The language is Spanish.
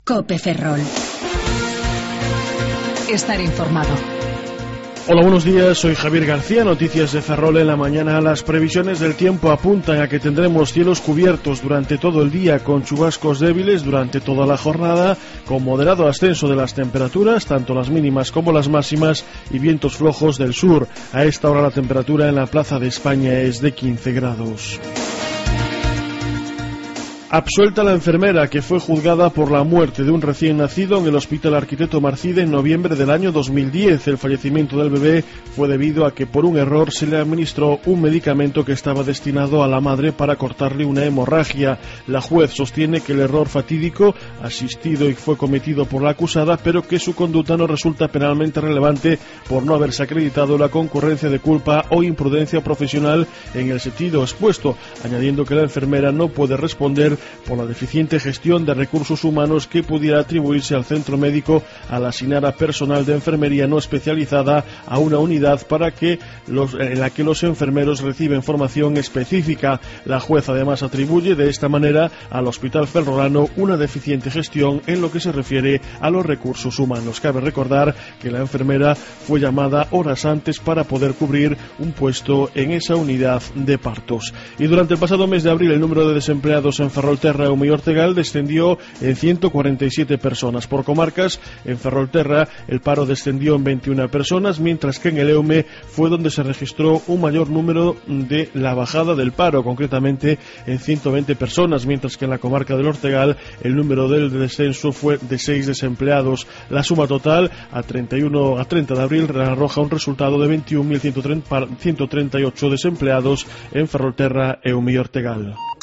COPE Ferrol. Estar informado. Hola, buenos días, soy Javier García, noticias de Ferrol en la mañana. Las previsiones del tiempo apuntan a que tendremos cielos cubiertos durante todo el día, con chubascos débiles durante toda la jornada, con moderado ascenso de las temperaturas, tanto las mínimas como las máximas, y vientos flojos del sur. A esta hora la temperatura en la Plaza de España es de 15 grados. Absuelta la enfermera que fue juzgada por la muerte de un recién nacido en el Hospital Arquitecto Marcide en noviembre del año 2010. El fallecimiento del bebé fue debido a que por un error se le administró un medicamento que estaba destinado a la madre para cortarle una hemorragia. La juez sostiene que el error fatídico asistido y fue cometido por la acusada, pero que su conducta no resulta penalmente relevante por no haberse acreditado la concurrencia de culpa o imprudencia profesional en el sentido expuesto, añadiendo que la enfermera no puede responder por la deficiente gestión de recursos humanos que pudiera atribuirse al centro médico al asignar a personal de enfermería no especializada a una unidad en la que los enfermeros reciben formación específica. La jueza además atribuye de esta manera al Hospital Ferrolano una deficiente gestión en lo que se refiere a los recursos humanos. Cabe recordar que la enfermera fue llamada horas antes para poder cubrir un puesto en esa unidad de partos. Y durante el pasado mes de abril el número de desempleados en Ferrolterra, Eume y Ortegal descendió en 147 personas. Por comarcas, en Ferrolterra el paro descendió en 21 personas, mientras que en el Eume fue donde se registró un mayor número de la bajada del paro, concretamente en 120 personas, mientras que en la comarca del Ortegal el número del descenso fue de 6 desempleados. La suma total a 30 de abril arroja un resultado de 21.138 desempleados en Ferrolterra, Eume y Ortegal.